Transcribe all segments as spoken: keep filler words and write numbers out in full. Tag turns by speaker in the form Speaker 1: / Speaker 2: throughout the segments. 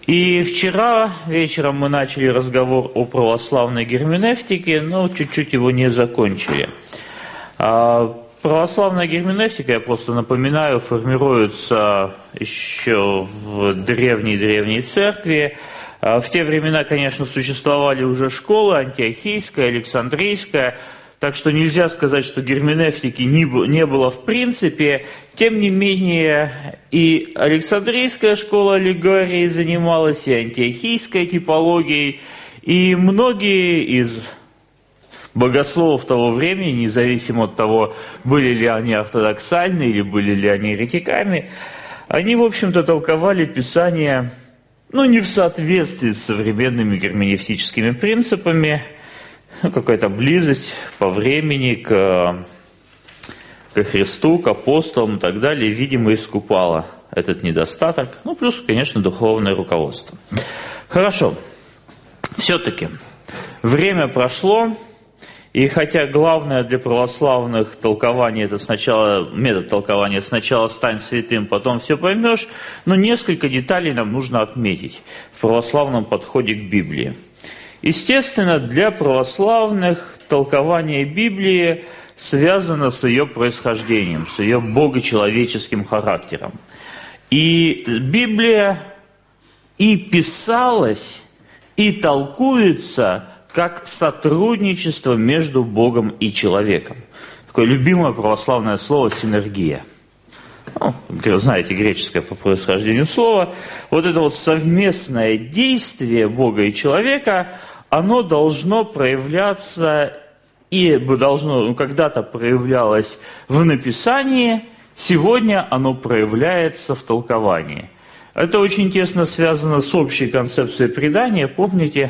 Speaker 1: И вчера вечером мы начали разговор о православной герменевтике, но чуть-чуть его не закончили. Православная герменевтика, я просто напоминаю, формируется еще в древней-древней церкви. В те времена, конечно, существовали уже школы антиохийская, александрийская, так что нельзя сказать, что герменевтики не было в принципе. Тем не менее, и Александрийская школа аллегории занималась, и антиохийской типологией, и многие из богословов того времени, независимо от того, были ли они ортодоксальны или были ли они еретиками, они, в общем-то, толковали Писание, ну, не в соответствии с современными герменевтическими принципами, ну, какая-то близость по времени к, к Христу, к апостолам и так далее, видимо, искупала этот недостаток. Ну, плюс, конечно, духовное руководство. Хорошо. Все-таки время прошло, и хотя главное для православных толкование это сначала, метод толкования сначала стань святым, потом все поймешь, но несколько деталей нам нужно отметить в православном подходе к Библии. Естественно, для православных толкование Библии связано с ее происхождением, с ее богочеловеческим характером. И Библия и писалась, и толкуется как сотрудничество между Богом и человеком. Такое любимое православное слово «синергия». Ну, знаете, греческое по происхождению слова. Вот это вот совместное действие Бога и человека, оно должно проявляться и должно, ну, когда-то проявлялось в написании, сегодня оно проявляется в толковании. Это очень тесно связано с общей концепцией предания. Помните,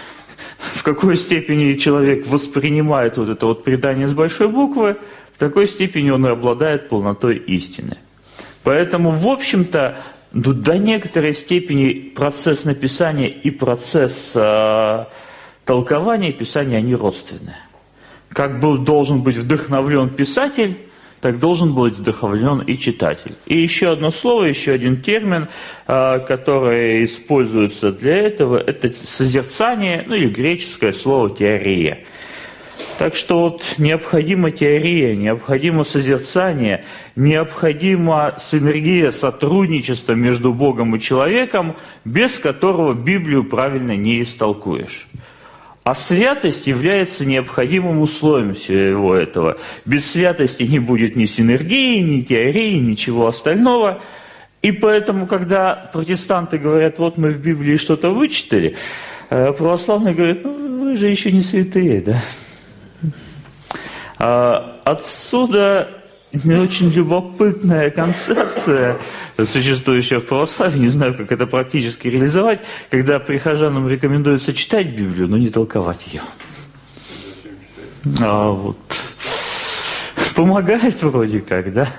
Speaker 1: в какой степени человек воспринимает вот это вот предание с большой буквы, в такой степени он и обладает полнотой истины. Поэтому, в общем-то, до некоторой степени процесс написания и процесс э, толкования Писания, они родственны. Как был, должен быть вдохновлен писатель, так должен быть вдохновлен и читатель. И еще одно слово, еще один термин, э, который используется для этого, это созерцание, ну или греческое слово теория. Так что вот необходима теория, необходимо созерцание, необходима синергия, сотрудничество между Богом и человеком, без которого Библию правильно не истолкуешь. А святость является необходимым условием всего этого. Без святости не будет ни синергии, ни теории, ничего остального. И поэтому, когда протестанты говорят, вот мы в Библии что-то вычитали, православные говорят, ну вы же еще не святые, да? Отсюда очень любопытная концепция, существующая в православии, не знаю, как это практически реализовать, когда прихожанам рекомендуется читать Библию, но не толковать ее. А вот. Помогает вроде как, да?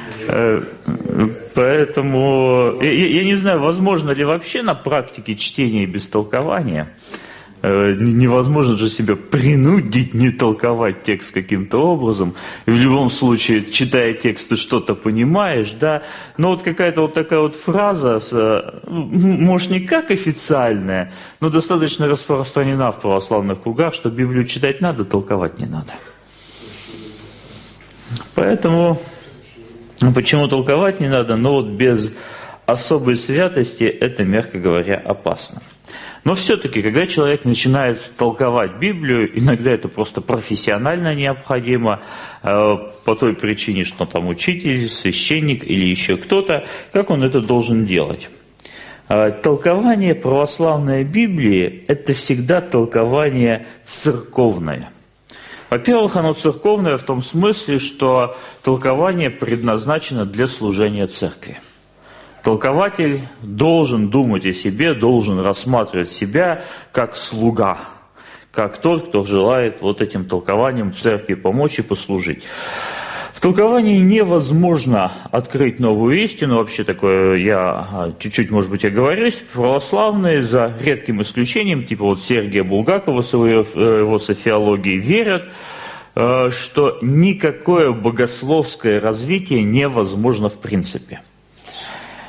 Speaker 1: Поэтому, я, я не знаю, возможно ли вообще на практике чтение без толкования. Невозможно же себя принудить не толковать текст каким-то образом. В любом случае, читая текст, ты что-то понимаешь, да. Но вот какая-то вот такая вот фраза, может, не как официальная, но достаточно распространена в православных кругах, что Библию читать надо, толковать не надо. Поэтому, почему толковать не надо? Но вот без особой святости это, мягко говоря, опасно. Но все-таки, когда человек начинает толковать Библию, иногда это просто профессионально необходимо, э, по той причине, что там учитель, священник или еще кто-то, как он это должен делать? Э, толкование православной Библии – это всегда толкование церковное. Во-первых, оно церковное в том смысле, что толкование предназначено для служения церкви. Толкователь должен думать о себе, должен рассматривать себя как слуга, как тот, кто желает вот этим толкованием церкви помочь и послужить. В толковании невозможно открыть новую истину, вообще такое, я чуть-чуть, может быть, оговорюсь, православные, за редким исключением, типа вот Сергия Булгакова с его софиологией, верят, что никакое богословское развитие невозможно в принципе.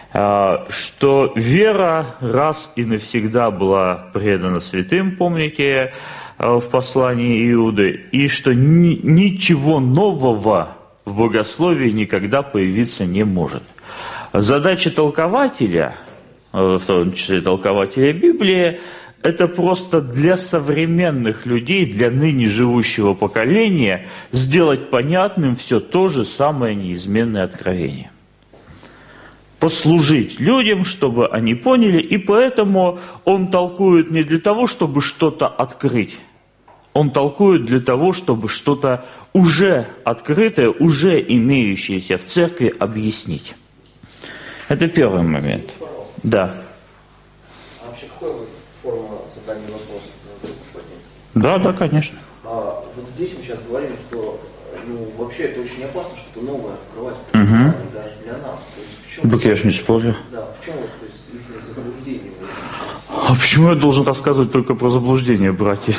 Speaker 1: что вера раз и навсегда была предана святым, помните, в послании Иуды, и что ни, ничего нового в богословии никогда появиться не может. Задача толкователя, в том числе толкователя Библии, это просто для современных людей, для ныне живущего поколения сделать понятным все то же самое неизменное откровение. Послужить людям, чтобы они поняли, и поэтому он толкует не для того, чтобы что-то открыть, он толкует для того, чтобы что-то уже открытое, уже имеющееся в церкви объяснить. Это первый момент. Да.
Speaker 2: А вообще какой форма задания вопроса?
Speaker 1: Да, да, конечно.
Speaker 2: А вот здесь мы сейчас говорим, что ну, вообще это очень опасно, что-то новое открывать,
Speaker 1: угу.
Speaker 2: даже для нас. То есть, в чем,
Speaker 1: так я же не спорю.
Speaker 2: Да, в чем вот, то есть, их заблуждение?
Speaker 1: А почему я должен рассказывать только про заблуждение, братья?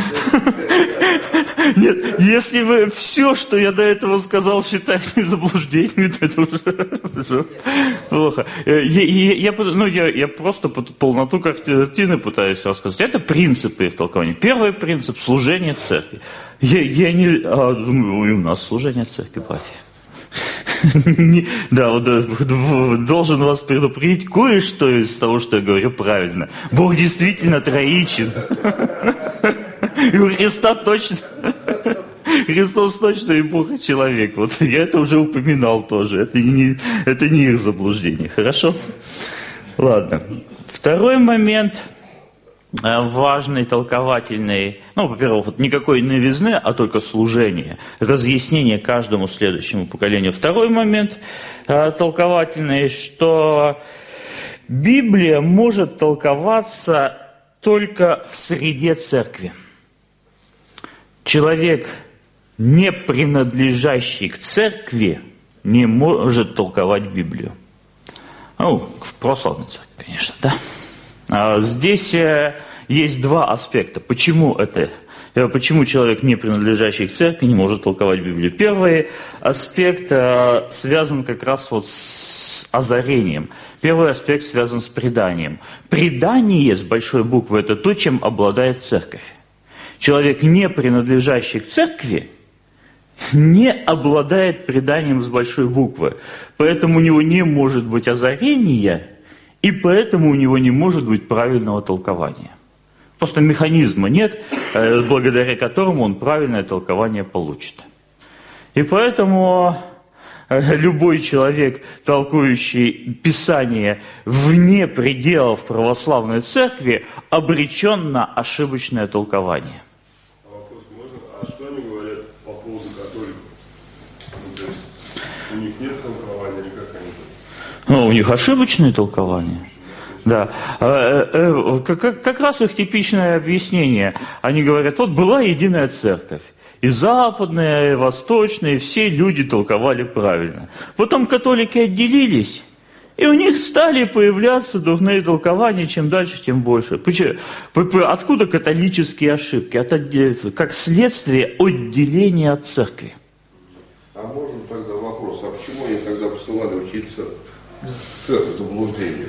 Speaker 1: Нет, если вы все, что я до этого сказал, считаете заблуждением, то это уже плохо. Я, я, я, ну, я, я просто полноту картины пытаюсь рассказать. Это принципы их толкования. Первый принцип – служение церкви. Я, я не... А, думаю, и у нас служение церкви, братья. Да, вот должен вас предупредить, кое-что из того, что я говорю, правильно. Бог действительно троичен. И у Христа точно... Христос точно и Бог, и человек. Вот я это уже упоминал тоже. Это не, это не их заблуждение. Хорошо? Ладно. Второй момент важный, толковательный. Ну, во-первых, вот никакой новизны, а только служение. Разъяснение каждому следующему поколению. Второй момент толковательный, что Библия может толковаться только в среде церкви. Человек, не принадлежащий к церкви, не может толковать Библию. Ну, в православной церкви, конечно, да. А здесь есть два аспекта. Почему это? Почему человек, не принадлежащий к церкви, не может толковать Библию? Первый аспект связан как раз вот с озарением. Первый аспект связан с преданием. Предание с большой буквы – это то, чем обладает церковь. Человек, не принадлежащий к церкви, не обладает преданием с большой буквы. Поэтому у него не может быть озарения, и поэтому у него не может быть правильного толкования. Просто механизма нет, благодаря которому он правильное толкование получит. И поэтому любой человек, толкующий Писание вне пределов православной церкви, обречен на ошибочное толкование.
Speaker 3: А что они говорят по поводу католиков? Ну, то есть у них нет толкования, или как они?
Speaker 1: Ну, у них ошибочное толкование. Да. Как, как раз их типичное объяснение. Они говорят, вот была единая церковь. И западные, и восточные, все люди толковали правильно. Потом католики отделились, и у них стали появляться дурные толкования, чем дальше, тем больше. Почему? Откуда католические ошибки? От, как следствие отделения от церкви.
Speaker 4: А можно тогда вопрос, а почему они тогда посылали учиться к заблуждению?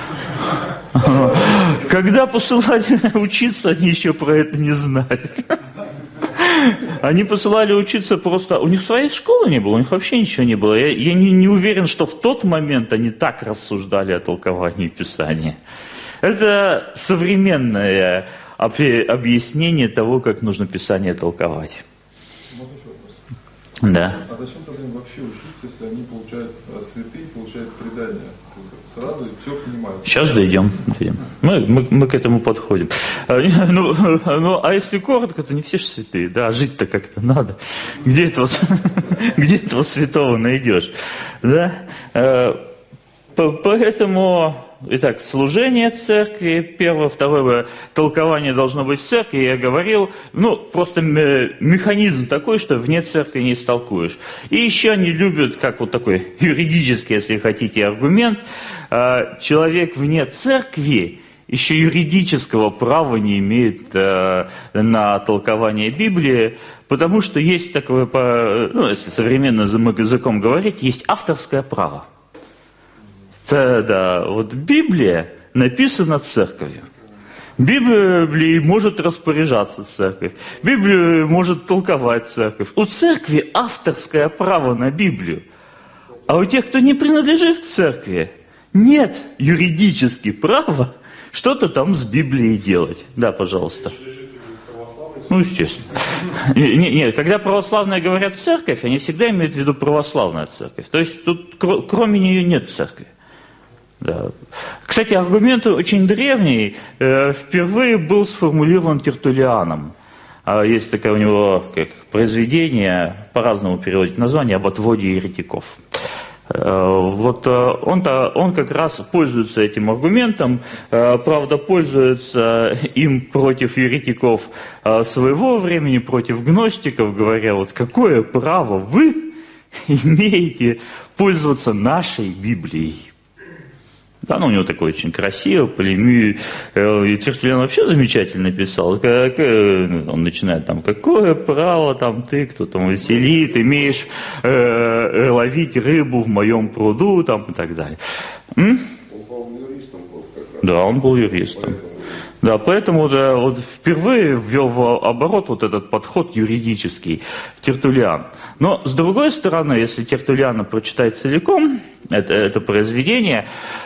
Speaker 1: Когда посылали учиться, они еще про это не знали. Они посылали учиться просто... У них своей школы не было, у них вообще ничего не было. Я, я не, не уверен, что в тот момент они так рассуждали о толковании Писания. Это современное объяснение того, как нужно Писание толковать. Да.
Speaker 5: А зачем тогда им вообще учиться, если они получают, святые получают предание? Сразу все понимают.
Speaker 1: Сейчас дойдем. дойдем. Мы, мы, мы к этому подходим. Ну, ну, а если коротко, то не все же святые. Да, жить-то как-то надо. Где этого, где этого святого найдешь? Да? Поэтому, итак, служение церкви, первое, второе, толкование должно быть в церкви, я говорил, ну, просто механизм такой, что вне церкви не истолкуешь. И еще они любят, как вот такой юридический, если хотите, аргумент, человек вне церкви еще юридического права не имеет на толкование Библии, потому что есть такое, ну, если современным языком говорить, есть авторское право. Да, да, вот Библия написана церковью. Библией может распоряжаться церковь. Библию может толковать церковь. У церкви авторское право на Библию. А у тех, кто не принадлежит к церкви, нет юридически права что-то там с Библией делать. Да, пожалуйста. Ну, естественно. Нет, нет, когда православные говорят церковь, они всегда имеют в виду православная церковь. То есть тут кроме нее нет церкви. Да. Кстати, аргумент очень древний, э, впервые был сформулирован Тертуллианом. А есть такое у него как произведение, по-разному переводить название, об отводе еретиков. Э, вот э, он-то, он как раз пользуется этим аргументом, э, правда, пользуется им против еретиков э, своего времени, против гностиков, говоря, вот какое право вы имеете пользоваться нашей Библией. Да, ну у него такой очень красивый, полемию. И Тертуллиан вообще замечательно писал. Как, он начинает там, какое право там ты, кто там веселит, имеешь э, ловить рыбу в моем пруду, там и так далее. М?
Speaker 4: Он, по-моему, юристом был как раз.
Speaker 1: Да, он был юристом. Поэтому... Да, поэтому да, вот впервые ввел в оборот вот этот подход юридический Тертуллиан. Но с другой стороны, если Тертуллиана прочитать целиком, это, это произведение,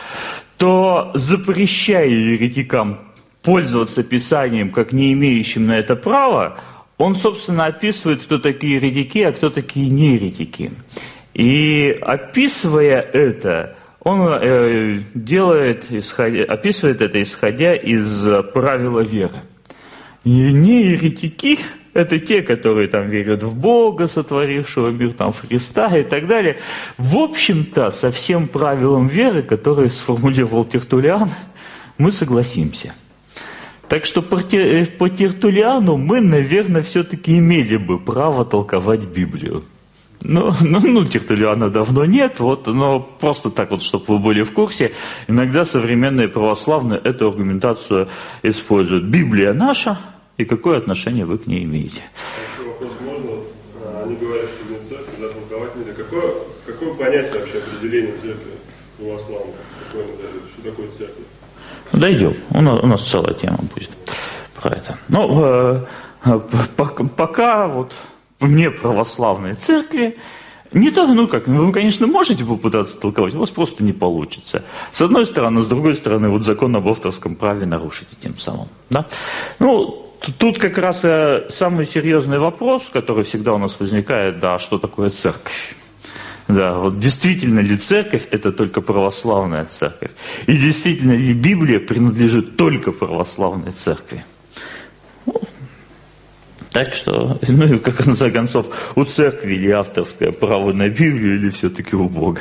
Speaker 1: то запрещая еретикам пользоваться Писанием как не имеющим на это права, он, собственно, описывает, кто такие еретики, а кто такие нееретики. И описывая это, он э, делает, исходя, описывает это, исходя из правила веры. И нееретики – это те, которые там верят в Бога, сотворившего мир, там, в Христа и так далее. В общем-то, со всем правилом веры, которое сформулировал Тертуллиан, мы согласимся. Так что по, по Тертуллиану мы, наверное, все-таки имели бы право толковать Библию. Ну, ну, ну, Тертуллиана давно нет, вот, но просто так вот, чтобы вы были в курсе, иногда современные православные эту аргументацию используют. Библия наша, и какое отношение вы к ней имеете?
Speaker 3: Еще вопрос можно? Они говорят, что нет церкви, да, толковать нельзя. Какое, какое понятие вообще определения церкви православной? Какое оно дает? Что такое церковь?
Speaker 1: Дойдем. У нас, у нас целая тема будет про это. Ну, э, э, пока вот вне православной церкви, не то, ну как, вы, конечно, можете попытаться толковать, у вас просто не получится. С одной стороны, с другой стороны, вот закон об авторском праве нарушите тем самым. Да? Ну, тут как раз самый серьезный вопрос, который всегда у нас возникает, да, что такое церковь? Да, вот действительно ли церковь – это только православная церковь? И действительно ли Библия принадлежит только православной церкви? Ну, так что, ну и в конце концов, у церкви ли авторское право на Библию, или все-таки у Бога?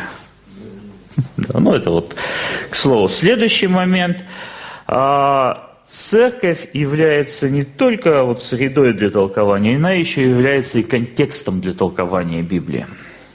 Speaker 1: Да, ну это вот, к слову, следующий момент. Церковь является не только вот средой для толкования, она еще является и контекстом для толкования Библии.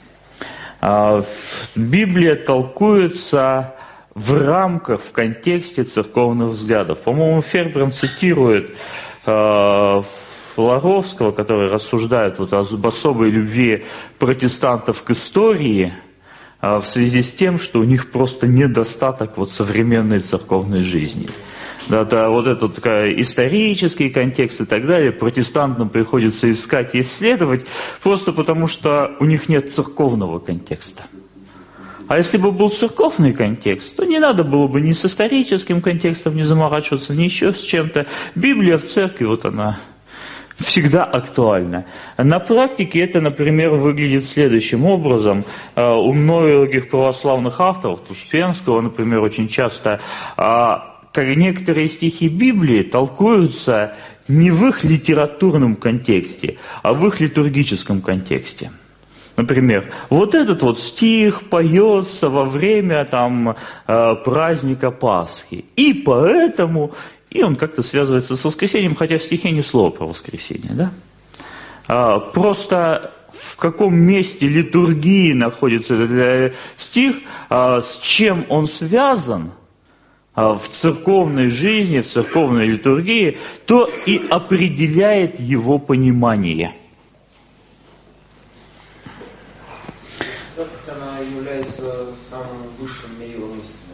Speaker 1: Библия толкуется в рамках, в контексте церковных взглядов. По-моему, Ферберн цитирует Флоровского, который рассуждает вот об особой любви протестантов к истории в связи с тем, что у них просто недостаток вот современной церковной жизни. Это вот этот исторический контекст и так далее протестантам приходится искать и исследовать, просто потому что у них нет церковного контекста. А если бы был церковный контекст, то не надо было бы ни с историческим контекстом не заморачиваться, ни еще с чем-то. Библия в церкви, вот она всегда актуальна. На практике это, например, выглядит следующим образом. У многих православных авторов, Успенского, например, очень часто как некоторые стихи Библии толкуются не в их литературном контексте, а в их литургическом контексте. Например, вот этот вот стих поется во время там, праздника Пасхи, и поэтому, и он как-то связывается с воскресением, хотя в стихе ни слова про воскресение, да? Просто в каком месте литургии находится этот стих, с чем он связан, в церковной жизни, в церковной литургии, то и определяет его понимание.
Speaker 2: Церковь, она является самым высшим мерилом истины.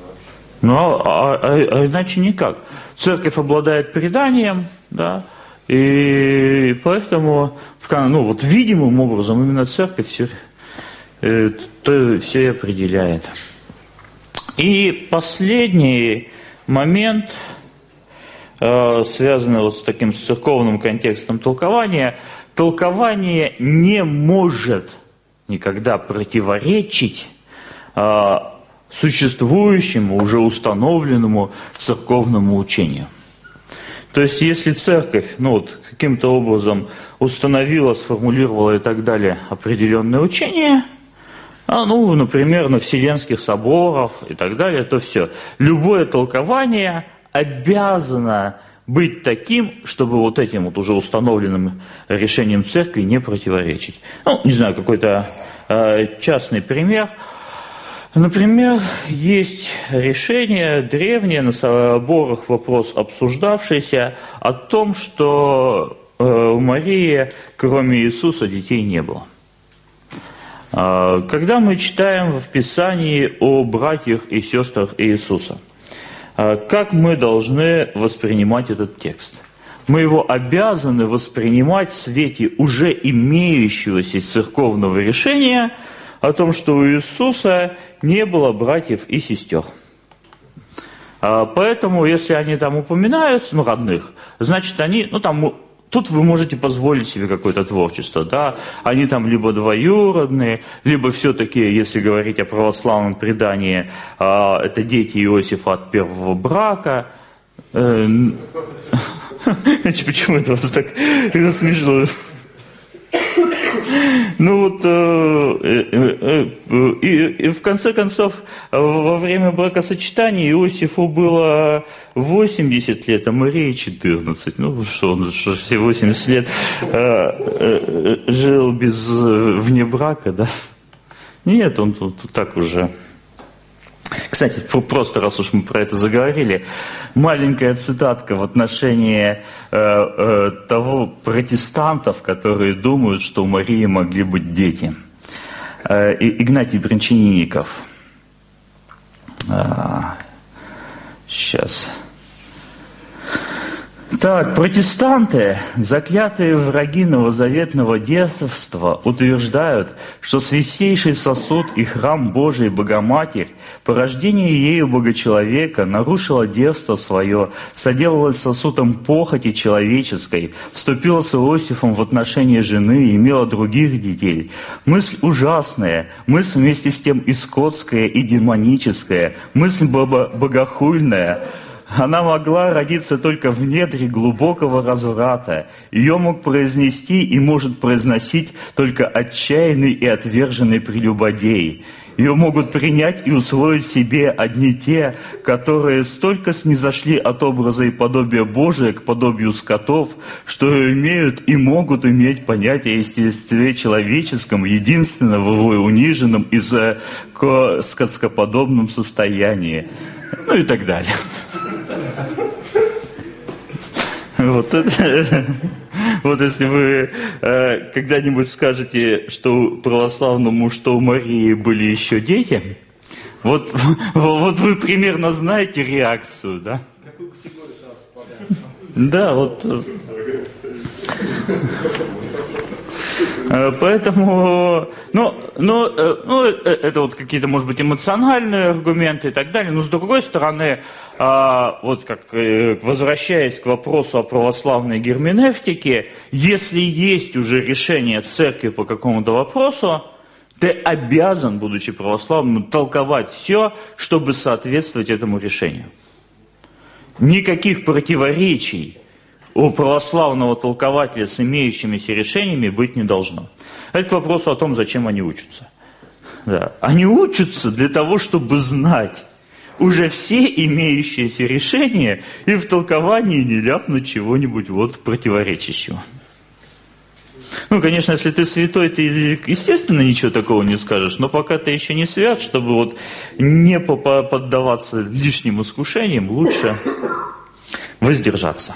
Speaker 1: Ну, а, а, а иначе никак. Церковь обладает преданием, да, и поэтому, ну, вот видимым образом именно церковь все, э, то все и определяет. И последний момент, э, связанный вот с таким с церковным контекстом толкования. Толкование не может никогда противоречить э, существующему, уже установленному церковному учению. То есть, если церковь, ну вот, каким-то образом установила, сформулировала и так далее определенное учение, а, ну, например, на Вселенских соборах и так далее, то все. Любое толкование обязано быть таким, чтобы вот этим вот уже установленным решением церкви не противоречить. Ну, не знаю, какой-то э, частный пример. Например, есть решение древнее на соборах, вопрос обсуждавшийся о том, что э, у Марии, кроме Иисуса, детей не было. Э, когда мы читаем в Писании о братьях и сестрах Иисуса, э, как мы должны воспринимать этот текст? Мы его обязаны воспринимать в свете уже имеющегося церковного решения о том, что у Иисуса не было братьев и сестер. Поэтому, если они там упоминаются, ну, родных, значит, они, ну, там, тут вы можете позволить себе какое-то творчество, да, они там либо двоюродные, либо все-таки, если говорить о православном предании, это дети Иосифа от первого брака. Почему это вас так смешно? Ну вот, э, э, э, и, и в конце концов, во время бракосочетания Иосифу было восемьдесят лет, а Марии четырнадцать. Ну что, он что, все восемьдесят лет э, э, жил без, вне брака, да? Нет, он тут так уже... Кстати, просто раз уж мы про это заговорили, маленькая цитатка в отношении э, э, того протестантов, которые думают, что у Марии могли быть дети. Э, Игнатий Брянчаниников. Э, сейчас. Так, протестанты, заклятые враги новозаветного детства, утверждают, что святейший сосуд и храм Божий Богоматерь, порождение ею Бога-человека, нарушила девство свое, соделалась сосудом похоти человеческой, вступила с Иосифом в отношения жены, имела других детей. Мысль ужасная, мысль вместе с тем и скотская, и демоническая, мысль богохульная. Она могла родиться только в недре глубокого разврата. Ее мог произнести и может произносить только отчаянный и отверженный прелюбодей. Ее могут принять и усвоить себе одни те, которые столько снизошли от образа и подобия Божия к подобию скотов, что имеют и могут иметь понятие о естестве человеческом, единственно в его униженном и скотскоподобном состоянии. Ну и так далее. Вот, это, вот если вы э, когда-нибудь скажете, что православному, что у Марии были еще дети, вот, вот вы примерно знаете реакцию, да? Какую категорию сразу попадает? Да, вот. Поэтому, ну, ну, ну, это вот какие-то, может быть, эмоциональные аргументы и так далее, но с другой стороны, вот как возвращаясь к вопросу о православной герменевтике, если есть уже решение церкви по какому-то вопросу, ты обязан, будучи православным, толковать все, чтобы соответствовать этому решению. Никаких противоречий у православного толкователя с имеющимися решениями быть не должно. Это к вопросу о том, зачем они учатся. Да. Они учатся для того, чтобы знать уже все имеющиеся решения и в толковании не ляпнуть чего-нибудь вот противоречащего. Ну, конечно, если ты святой, ты, естественно, ничего такого не скажешь, но пока ты еще не свят, чтобы вот не поддаваться лишним искушениям, лучше воздержаться.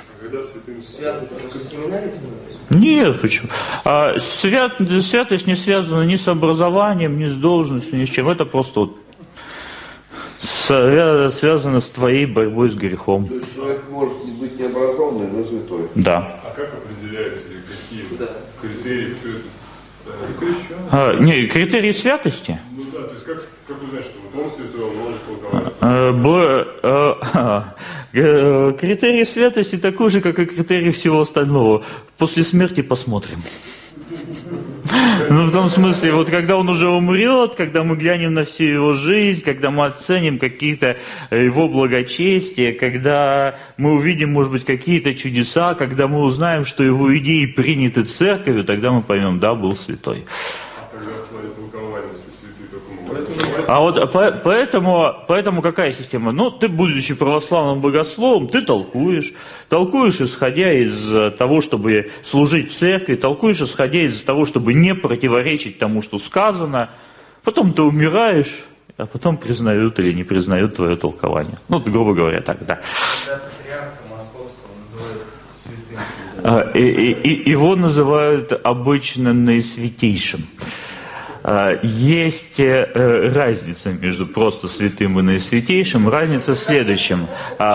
Speaker 1: Нет, почему? А свят, святость не связана ни с образованием, ни с должностью, ни с чем. Это просто вот связано с твоей борьбой с грехом.
Speaker 4: То есть человек может быть необразованный, но святой.
Speaker 1: Да.
Speaker 3: А как определяется, или какие
Speaker 2: Да.
Speaker 3: критерии, кто это?
Speaker 1: А, не, критерии святости?
Speaker 3: Ну да, то есть как, как узнать, что вот он святой, он может толковать?
Speaker 1: А, б, а, а, критерии святости такой же, как и критерии всего остального. После смерти посмотрим. Ну, в том смысле, вот когда он уже умрет, когда мы глянем на всю его жизнь, когда мы оценим какие-то его благочестия, когда мы увидим, может быть, какие-то чудеса, когда мы узнаем, что его идеи приняты церковью, тогда мы поймем, да, был святой.
Speaker 3: А тогда в плане толкования, если святый такому
Speaker 1: А вот по- поэтому, поэтому какая система? Ну, ты, будучи православным богословом, ты толкуешь. Толкуешь, исходя из того, чтобы служить в церкви, толкуешь, исходя из того, чтобы не противоречить тому, что сказано. Потом ты умираешь, а потом признают или не признают твое толкование. Ну, грубо говоря, так, да. А, и, и, и, его называют обычно наисвятейшим. Есть разница между просто святым и наисвятейшим. Разница в следующем.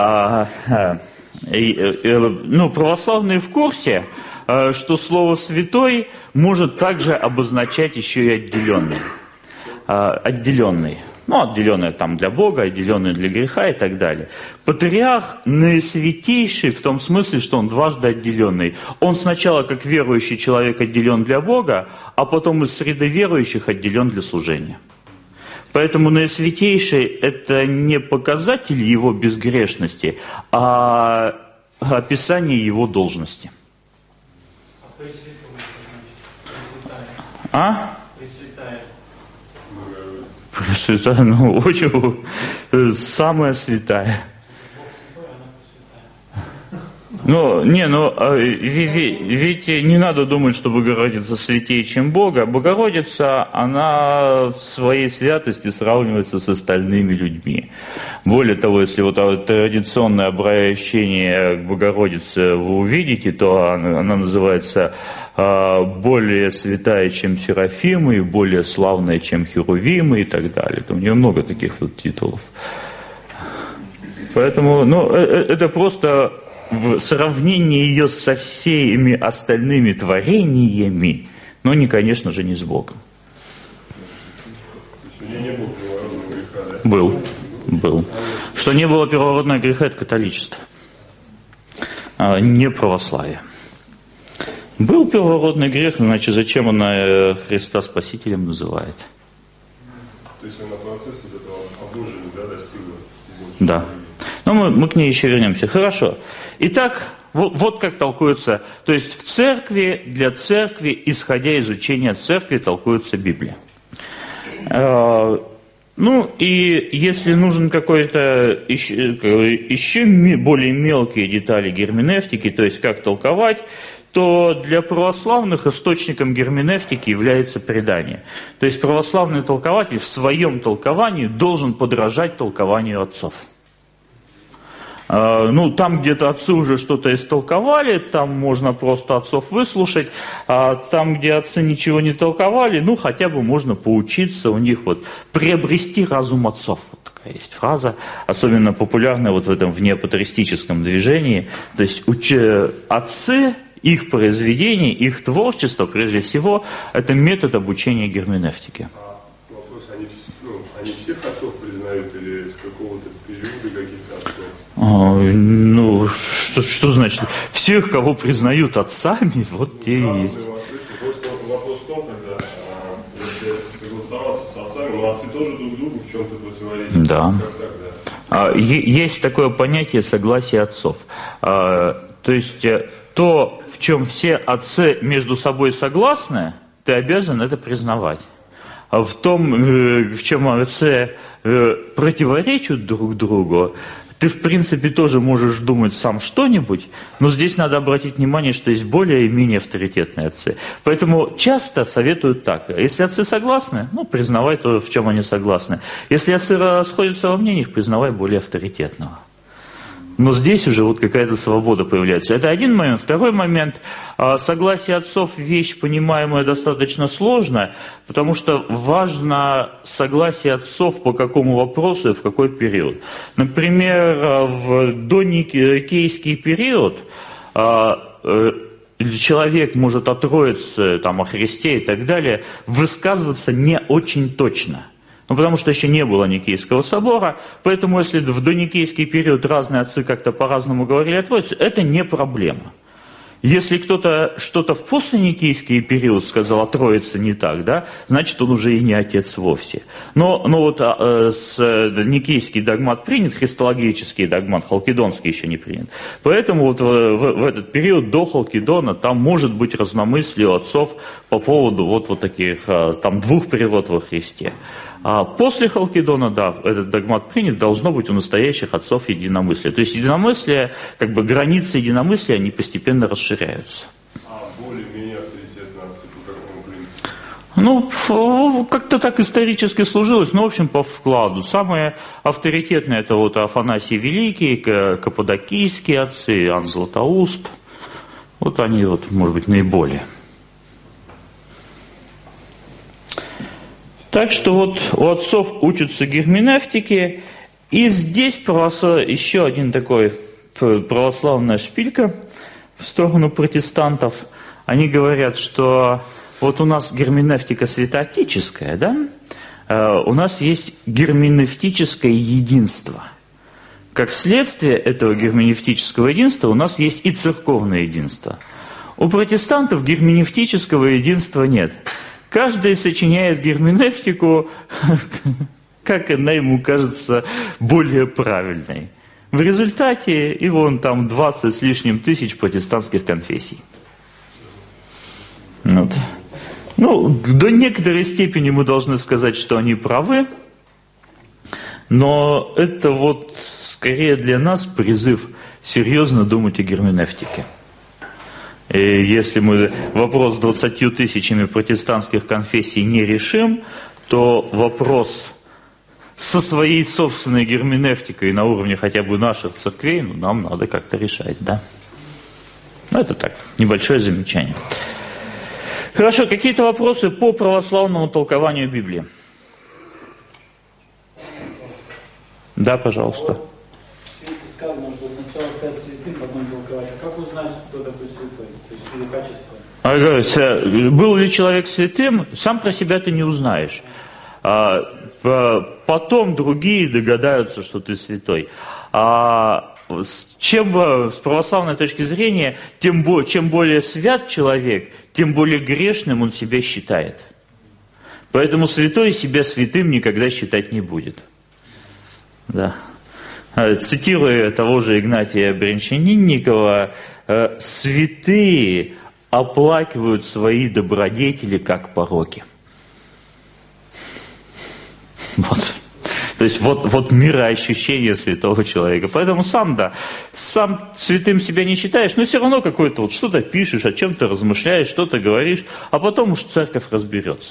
Speaker 1: Ну, православные в курсе, что слово «святой» может также обозначать еще и «отделенный». Отделенный. Ну, отделенный там для Бога, отделенный для греха и так далее. Патриарх наисвятейший в том смысле, что он дважды отделенный. Он сначала как верующий человек отделен для Бога, а потом из среды верующих отделен для служения. Поэтому наисвятейший – это не показатель его безгрешности, а описание его должности. А? Святая, ну, очень, самая святая. Ну, не, ну, ведь не надо думать, что Богородица святее, чем Бога. Богородица, она в своей святости сравнивается с остальными людьми. Более того, если вот традиционное обращение к Богородице вы увидите, то она, она называется более святая, чем Серафимы, более славная, чем Херувимы и так далее. У нее много таких вот титулов. Поэтому, ну, это просто в сравнении ее со всеми остальными творениями, но не, конечно же, не с Богом.
Speaker 3: Не было первородного греха, да?
Speaker 1: Был, был. Что не было первородного греха, это католичество, не православие. Был первородный грех, иначе зачем она Христа Спасителем называет?
Speaker 3: То есть она процесс этого обожения, да, достигла?
Speaker 1: Да. Но мы, мы к ней еще вернемся. Хорошо. Итак, вот, вот как толкуется. То есть в церкви, для церкви, исходя из учения церкви, толкуется Библия. Ну и если нужен какой-то еще, еще более мелкие детали герменевтики, то есть как толковать, то для православных источником герменевтики является предание. То есть православный толкователь в своем толковании должен подражать толкованию отцов. Ну, там где-то отцы уже что-то истолковали, там можно просто отцов выслушать, а там, где отцы ничего не толковали, ну, хотя бы можно поучиться у них, вот, приобрести разум отцов. Вот такая есть фраза, особенно популярная вот в этом внепатристическом движении. То есть учи, отцы, их произведения, их творчество, прежде всего, это метод обучения герменевтике.
Speaker 3: А вопрос, они, ну, они всех отцов признают или с какого-то периода каких-то отцов?
Speaker 1: Ну, что, что значит? Всех, кого признают отцами, вот те и есть.
Speaker 3: Просто вопрос в том, когда если согласоваться с отцами, но отцы тоже друг другу в чем-то противоречат.
Speaker 1: Да.
Speaker 3: Как так, да?
Speaker 1: Есть такое понятие согласия отцов. То есть то, в чем все отцы между собой согласны, ты обязан это признавать. А в том, в чем отцы противоречат друг другу, ты, в принципе, тоже можешь думать сам что-нибудь, но здесь надо обратить внимание, что есть более и менее авторитетные отцы. Поэтому часто советуют так. Если отцы согласны, ну, признавай то, в чем они согласны. Если отцы расходятся во мнениях, признавай более авторитетного. Но здесь уже вот какая-то свобода появляется. Это один момент. Второй момент. Согласие отцов – вещь, понимаемая достаточно сложно, потому что важно согласие отцов по какому вопросу и в какой период. Например, в доникейский период человек может о Троице, там, о Христе и так далее высказываться не очень точно. Ну, потому что еще не было Никейского собора, поэтому если в доникейский период разные отцы как-то по-разному говорили о Троице, это не проблема. Если кто-то что-то в постникейский период сказал о Троице не так, да, значит, он уже и не отец вовсе. Но, но вот э, с, никейский догмат принят, христологический догмат, халкидонский еще не принят. Поэтому вот в, в, в этот период до Халкидона там может быть разномыслие у отцов по поводу вот, вот таких э, там двух природ во Христе. А после Халкидона, да, этот догмат принят, должно быть у настоящих отцов единомыслие. То есть единомыслие, как бы границы единомыслия, они постепенно расширяются.
Speaker 3: А более-менее авторитетные отцы по какому принципу?
Speaker 1: Ну, как-то так исторически сложилось, но, в общем, по вкладу. Самые авторитетные это вот Афанасий Великий, Каппадокийские отцы, Иоанн Златоуст. Вот они, вот, может быть, наиболее. Так что вот у отцов учатся герменевтике, и здесь православ... еще один такой православная шпилька в сторону протестантов. Они говорят, что вот у нас герменевтика святоотеческая, да? У нас есть герменевтическое единство. Как следствие этого герменевтического единства у нас есть и церковное единство. У протестантов герменевтического единства нет. Каждый сочиняет герменевтику, как она ему кажется более правильной. В результате и вон там двадцать с лишним тысяч протестантских конфессий. Вот. Ну, до некоторой степени мы должны сказать, что они правы, но это вот скорее для нас призыв серьезно думать о герменевтике. И если мы вопрос с двадцатью тысячами протестантских конфессий не решим, то вопрос со своей собственной герменевтикой на уровне хотя бы наших церквей, ну, нам надо как-то решать, да. Ну, это так, небольшое замечание. Хорошо, какие-то вопросы по православному толкованию Библии? Да, пожалуйста.
Speaker 6: Сказано, что сначала пять святых, потом толковать. А как узнать, кто такой святой? То есть или качество?
Speaker 1: Был ли человек святым, сам про себя ты не узнаешь. Потом другие догадаются, что ты святой. А чем, с православной точки зрения, тем, чем более свят человек, тем более грешным он себя считает. Поэтому святой себя святым никогда считать не будет. Да. Цитируя того же Игнатия Брянчанинникова, святые оплакивают свои добродетели как пороки. Вот. То есть вот, вот мироощущение святого человека. Поэтому сам, да, сам святым себя не считаешь, но все равно какое-то вот что-то пишешь, о чем-то размышляешь, что-то говоришь, а потом уж церковь разберется.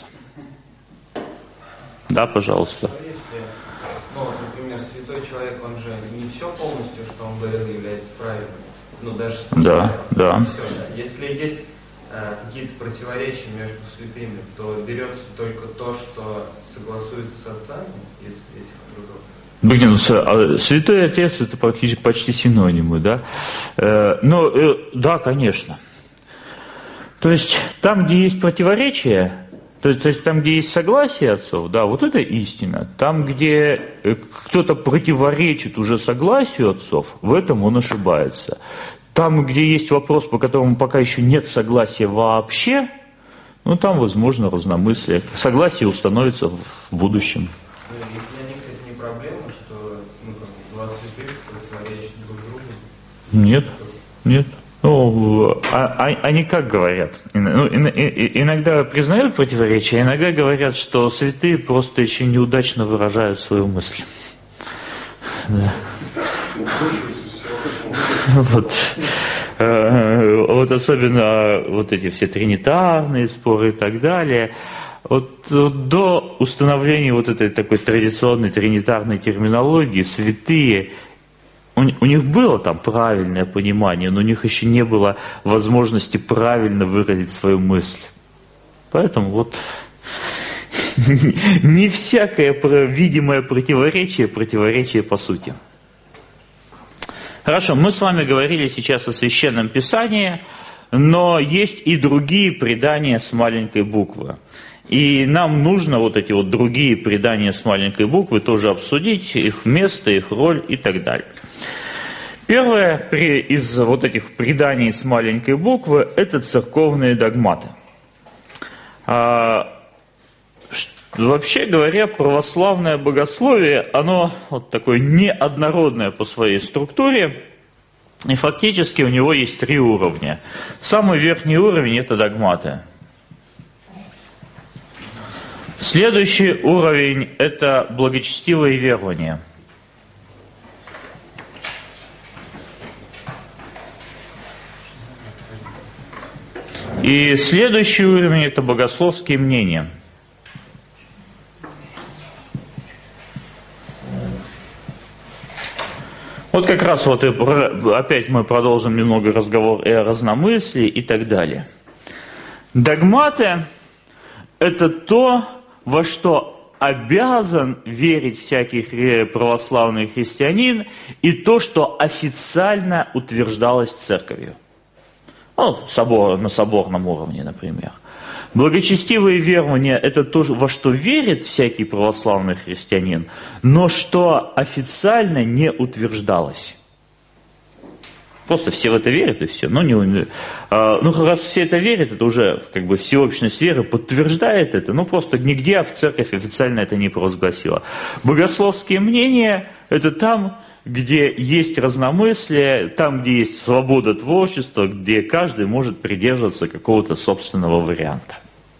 Speaker 1: Да, пожалуйста.
Speaker 7: Если, ну, например, святой человек, он же не все полностью, что он говорил, является правильным. Ну, даже спустя.
Speaker 1: Да, да.
Speaker 7: Все, да. Если есть э, какие-то противоречия между святыми, то берется только то, что согласуется с отцами из этих трудов.
Speaker 1: Блин, святой отец это почти, почти синонимы, да? Э, ну, э, да, конечно. То есть там, где есть противоречия, то есть, то есть там, где есть согласие отцов, да, вот это истина. Там, где кто-то противоречит уже согласию отцов, в этом он ошибается. Там, где есть вопрос, по которому пока еще нет согласия вообще, ну там, возможно, разномыслие. Согласие установится в будущем.
Speaker 7: Для них это не проблема, что ну, два святых противоречат друг другу?
Speaker 1: Нет, нет. Ну, а, а, они как говорят? Ну, иногда признают противоречия, иногда говорят, что святые просто еще неудачно выражают свою мысль. Да. Вот. Вот особенно вот эти все тринитарные споры и так далее. Вот до установления вот этой такой традиционной тринитарной терминологии святые у, у них было там правильное понимание, но у них еще не было возможности правильно выразить свою мысль. Поэтому вот не всякое видимое противоречие, противоречие по сути. Хорошо, мы с вами говорили сейчас о Священном Писании, но есть и другие предания с маленькой буквы. И нам нужно вот эти вот другие предания с маленькой буквы тоже обсудить, их место, их роль и так далее. Первое из вот этих преданий с маленькой буквы – это церковные догматы. Вообще говоря, православное богословие, оно вот такое неоднородное по своей структуре, и фактически у него есть три уровня. Самый верхний уровень – это догматы. Следующий уровень – это благочестивые верования. И следующий уровень – это богословские мнения. Вот как раз вот и опять мы продолжим немного разговор и о разномыслии и так далее. Догматы – это то, во что обязан верить всякий православный христианин, и то, что официально утверждалось церковью. Ну, собор, на соборном уровне, например. Благочестивые верования – это то, во что верит всякий православный христианин, но что официально не утверждалось. Просто все в это верят и все. Но не, ну, раз все это верят, это уже как бы всеобщность веры подтверждает это, но просто нигде в церковь официально это не провозгласила. Богословские мнения – это там, где есть разномыслие, там, где есть свобода творчества, где каждый может придерживаться какого-то собственного варианта.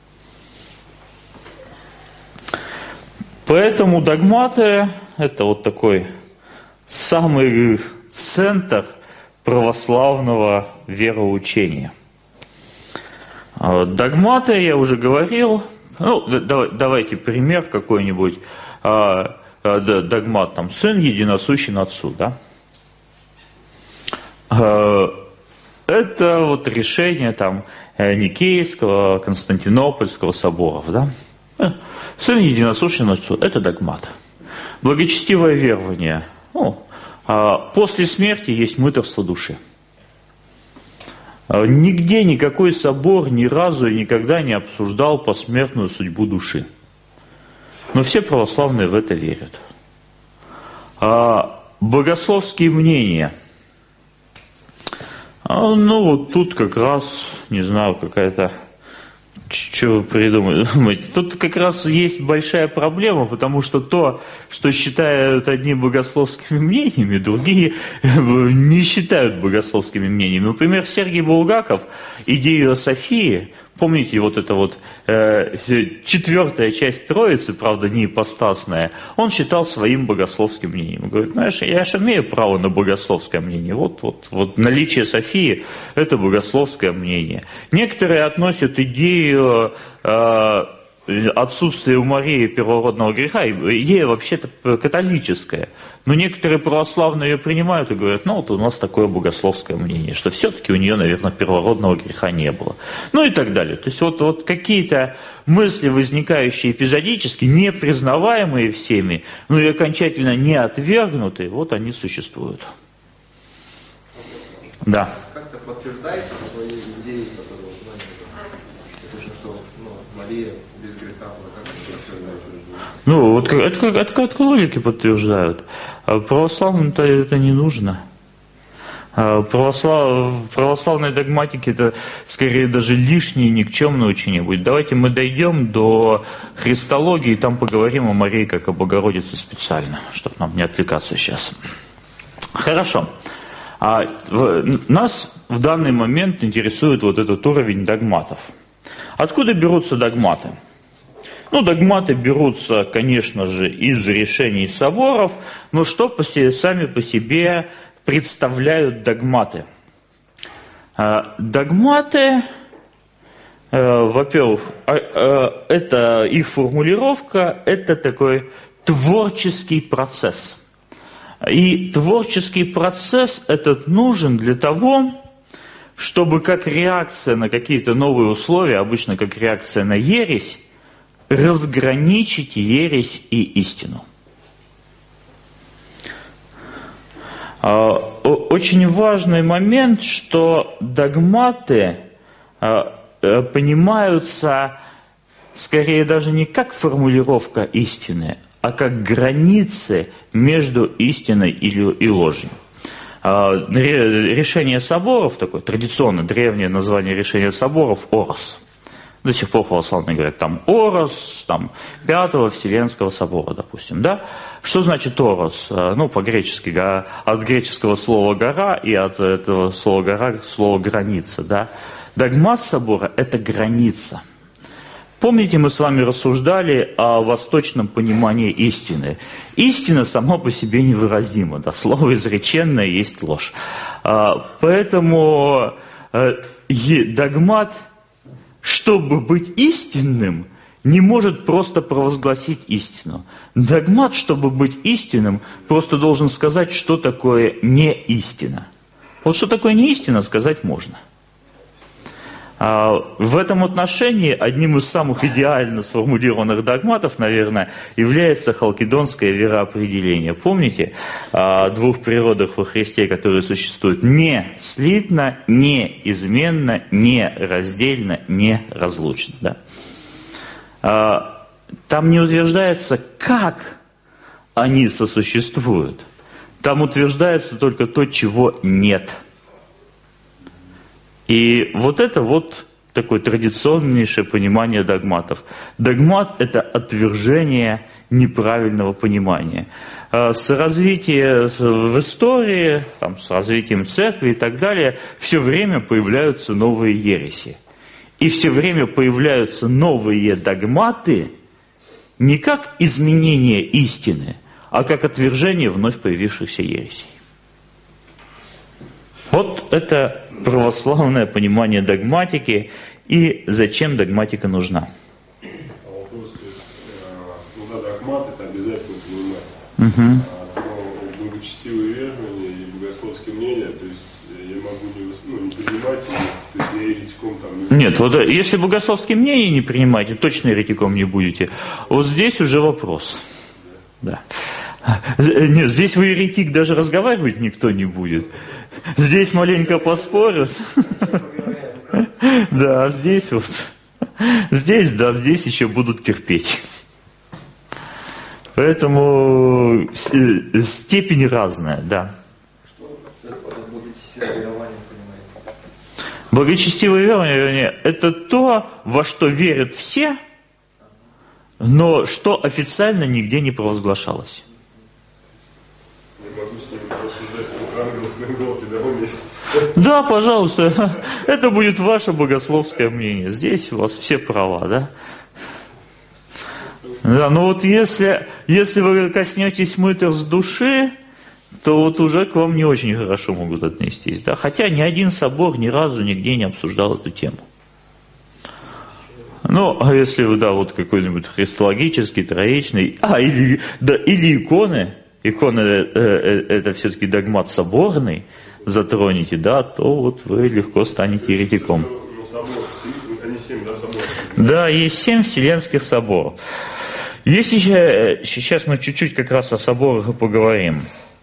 Speaker 1: Поэтому догматы – это вот такой самый центр православного вероучения. Догматы, я уже говорил, ну, давайте пример какой-нибудь. Догмат, там, Сын единосущен Отцу, да? Это вот решение там Никейского, Константинопольского соборов, да? Сын единосущен Отцу, это догмат. Благочестивое верование, ну, после смерти есть мытарство души. Нигде никакой собор ни разу и никогда не обсуждал посмертную судьбу души. Но все православные в это верят. А богословские мнения. А, ну, вот тут как раз, не знаю, какая-то... Что вы придумаете? Тут как раз есть большая проблема, потому что то, что считают одни богословскими мнениями, другие не считают богословскими мнениями. Например, Сергий Булгаков идею о Софии, помните, вот эта вот э, четвертая часть Троицы, правда, не ипостасная, он считал своим богословским мнением. Он говорит, знаешь, я же имею право на богословское мнение. Вот, вот, вот наличие Софии – это богословское мнение. Некоторые относят идею э, отсутствия у Марии первородного греха, идея вообще-то католическая. Но некоторые православные ее принимают и говорят, ну вот у нас такое богословское мнение, что все-таки у нее, наверное, первородного греха не было. Ну и так далее. То есть вот, вот какие-то мысли, возникающие эпизодически, не признаваемые всеми, но и окончательно не отвергнутые, вот они существуют. Да.
Speaker 2: Как-то подтверждаешь свои идеи, которые вы что ну, Мария без греха была, как это подтверждает?
Speaker 1: Ну, вот это, это, это католики подтверждают. А православным-то это не нужно. Православ, в православной догматике это скорее даже лишнее, никчемное учение будет. Давайте мы дойдем до христологии, и там поговорим о Марии как о Богородице специально, чтобы нам не отвлекаться сейчас. Хорошо. А в, нас в данный момент интересует вот этот уровень догматов. Откуда берутся догматы? Ну, догматы берутся, конечно же, из решений соборов, но что по себе, сами по себе представляют догматы? Догматы, во-первых, это их формулировка, это такой творческий процесс. И творческий процесс этот нужен для того, чтобы как реакция на какие-то новые условия, обычно как реакция на ересь, разграничить ересь и истину. Очень важный момент, что догматы понимаются скорее даже не как формулировка истины, а как границы между истиной и ложью. Решение соборов, такое традиционное древнее название решения соборов, орос. До сих пор православные говорят, там орос, там Пятого Вселенского собора, допустим, да? Что значит орос? Ну, по-гречески, от греческого слова гора и от этого слова гора слово граница, да? Догмат собора – это граница. Помните, мы с вами рассуждали о восточном понимании истины. Истина сама по себе невыразима, да? Слово изреченное есть ложь. Поэтому догмат, чтобы быть истинным, не может просто провозгласить истину. Догмат, чтобы быть истинным, просто должен сказать, что такое не истина. Вот что такое не истина, сказать можно. В этом отношении одним из самых идеально сформулированных догматов, наверное, является халкидонское вероопределение. Помните о двух природах во Христе, которые существуют не слитно, не изменно, не раздельно, не разлучно. Да? Там не утверждается, как они сосуществуют. Там утверждается только то, чего нет. И вот это вот такое традиционнейшее понимание догматов. Догмат – это отвержение неправильного понимания. С развитием в истории, там, с развитием церкви и так далее, все время появляются новые ереси. И все время появляются новые догматы не как изменение истины, а как отвержение вновь появившихся ересей. Вот это православное понимание догматики и зачем догматика нужна.
Speaker 3: А вопрос, то есть, ну да, догмат это обязательно понимать.
Speaker 1: Угу.
Speaker 3: А, но благочестивые верования и богословские мнения, то есть я могу не, ну, не принимать, то есть я еретиком там не...
Speaker 1: Нет, вот если богословские мнения не принимаете, точно еретиком не будете. Вот здесь уже вопрос. Да. Нет, здесь вы еретик, даже разговаривать никто не будет. Здесь маленько поспорят. Да, а здесь вот. Здесь, да, здесь еще будут терпеть. Поэтому степень разная, да.
Speaker 2: Что под благочестивое верование понимаете?
Speaker 1: Благочестивое верование – это то, во что верят все, но что официально нигде не провозглашалось. Да, пожалуйста, это будет ваше богословское мнение. Здесь у вас все права, да? Да, но вот если, если вы коснетесь мытарств с души, то вот уже к вам не очень хорошо могут отнестись. Да? Хотя ни один собор ни разу нигде не обсуждал эту тему. Ну, а если вы, да, вот какой-нибудь христологический, троичный, а, или, да, или иконы, иконы э, э, это все-таки догмат соборный, затронете, да, то вот вы легко станете еретиком. Да, есть семь вселенских соборов. Если сейчас мы чуть-чуть как раз о соборах и поговорим.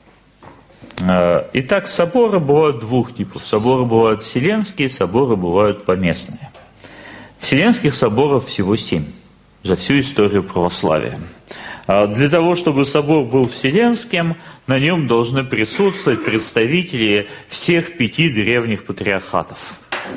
Speaker 1: Итак, соборы бывают двух типов. Соборы бывают вселенские, соборы бывают поместные. Вселенских соборов всего семь за всю историю православия. Для того, чтобы собор был вселенским, на нем должны присутствовать представители всех пяти древних патриархатов.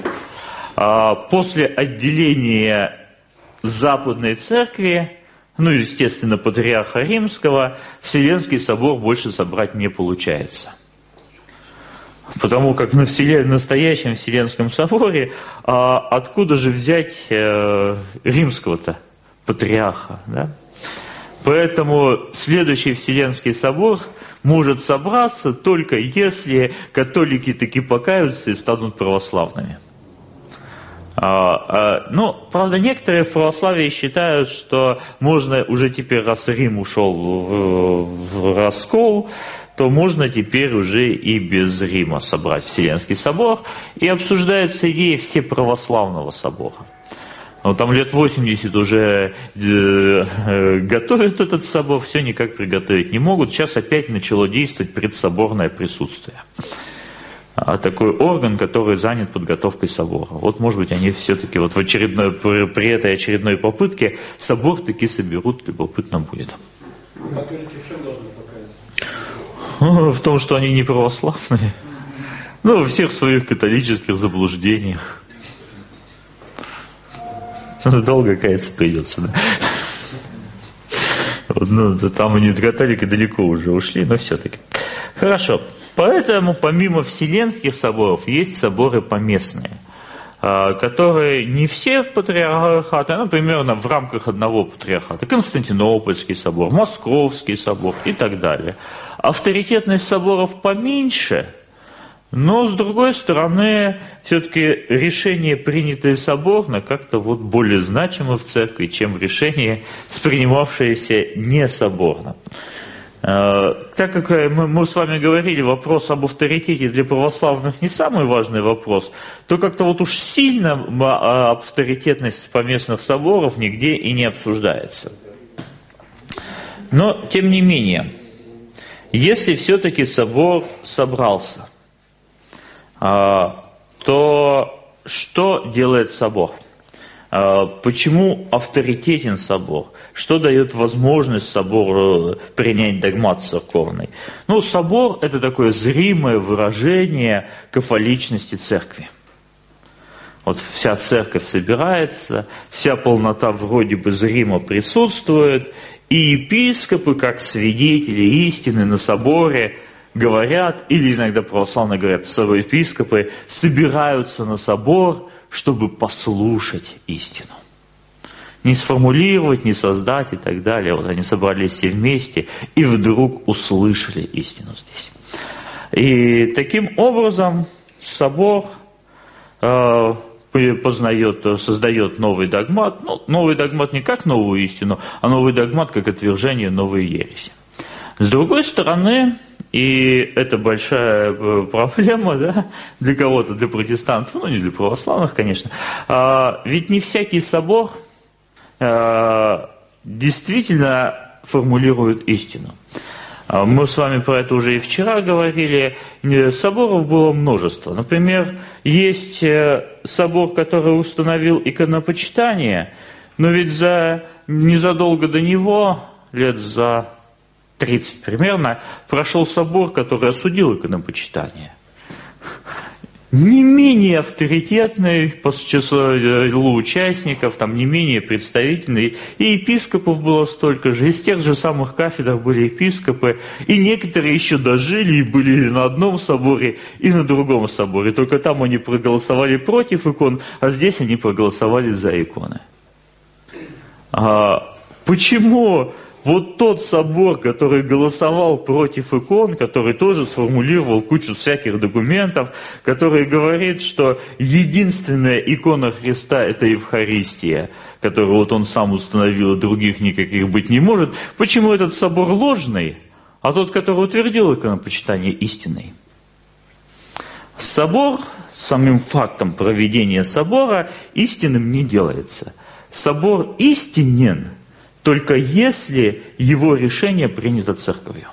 Speaker 1: После отделения Западной Церкви, ну, естественно, патриарха Римского, Вселенский собор больше собрать не получается. Потому как на вселен... настоящем Вселенском соборе а откуда же взять э, римского-то патриарха, да? Поэтому следующий Вселенский собор может собраться только если католики таки покаются и станут православными. А, а, ну, правда, некоторые в православии считают, что можно уже теперь, раз Рим ушел в, в раскол, то можно теперь уже и без Рима собрать Вселенский собор, и обсуждается идея всеправославного собора. Но там лет восемьдесят уже э, готовят этот собор, все никак приготовить не могут. Сейчас опять начало действовать предсоборное присутствие. А такой орган, который занят подготовкой собора. Вот, может быть, они все-таки вот в очередной, при этой очередной попытке собор таки соберут, любопытно будет.
Speaker 6: Католики в чем должны покаяться?
Speaker 1: В том, что они не православные. Ну, во всех своих католических заблуждениях. Долго каяться придется, да? Ну, там они от католики далеко уже ушли, но все-таки. Хорошо. Поэтому помимо вселенских соборов есть соборы поместные, которые не все патриархаты, а, например, в рамках одного патриархата. Константинопольский собор, Московский собор и так далее. Авторитетность соборов поменьше, но, с другой стороны, все-таки решение, принятое соборно, как-то вот более значимо в церкви, чем решение, принимавшееся не соборно. Так как мы, мы с вами говорили, вопрос об авторитете для православных не самый важный вопрос, то как-то вот уж сильно авторитетность поместных соборов нигде и не обсуждается. Но, тем не менее, если все-таки собор собрался, то что делает собор? Почему авторитетен собор? Что дает возможность собору принять догмат церковный? Ну, собор – это такое зримое выражение кафоличности церкви. Вот вся церковь собирается, вся полнота вроде бы зримо присутствует, и епископы, как свидетели истины на соборе, говорят, или иногда православно говорят, епископы собираются на собор, чтобы послушать истину. Не сформулировать, не создать и так далее. Вот они собрались все вместе и вдруг услышали истину здесь. И таким образом собор э, познает, создает новый догмат. Ну, новый догмат не как новую истину, а новый догмат как отвержение новой ереси. С другой стороны, и это большая проблема, да, для кого-то, для протестантов, ну не для православных, конечно, а, ведь не всякий собор а, действительно формулирует истину. А, мы с вами про это уже и вчера говорили, соборов было множество. Например, есть собор, который установил иконопочитание, но ведь за, незадолго до него, лет за тридцать примерно, прошел собор, который осудил иконопочитание. Не менее авторитетный по числу участников, там не менее представительный, и епископов было столько же, из тех же самых кафедр были епископы, и некоторые еще дожили и были на одном соборе, и на другом соборе, только там они проголосовали против икон, а здесь они проголосовали за иконы. А почему? Вот тот собор, который голосовал против икон, который тоже сформулировал кучу всяких документов, который говорит, что единственная икона Христа – это Евхаристия, которую вот он сам установил, и других никаких быть не может. Почему этот собор ложный, а тот, который утвердил иконопочитание, истинный? Собор, самим фактом проведения собора, истинным не делается. Собор истинен только если его решение принято церковью.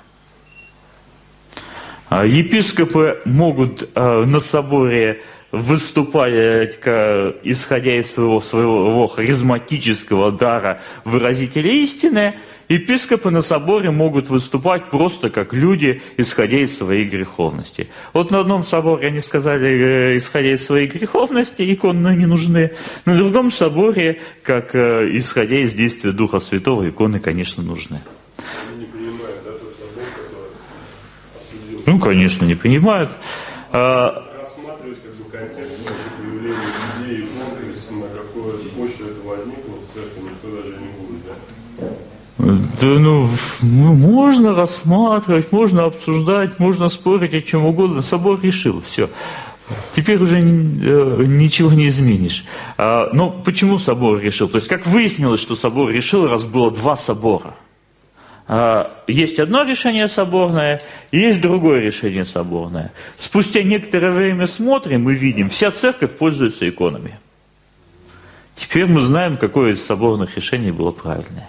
Speaker 1: Епископы могут на соборе выступать, исходя из своего, своего харизматического дара выразителя истины. Епископы на соборе могут выступать просто как люди, исходя из своей греховности. Вот на одном соборе они сказали, исходя из своей греховности, иконы не нужны. На другом соборе, как исходя из действия Духа Святого, иконы, конечно, нужны.
Speaker 3: Они не понимают, да, тот собор, который осудил.
Speaker 1: Ну, конечно, не понимают.
Speaker 3: Рассматривать как бы контекст появления идеи икон, то есть на какой почве это возникло в церкви, никто даже не будет, да?
Speaker 1: Да, ну, можно рассматривать, можно обсуждать, можно спорить о чем угодно. Собор решил, все. Теперь уже ничего не изменишь. Но почему собор решил? То есть, как выяснилось, что собор решил, раз было два собора. Есть одно решение соборное, и есть другое решение соборное. Спустя некоторое время смотрим и видим, вся церковь пользуется иконами. Теперь мы знаем, какое из соборных решений было правильное.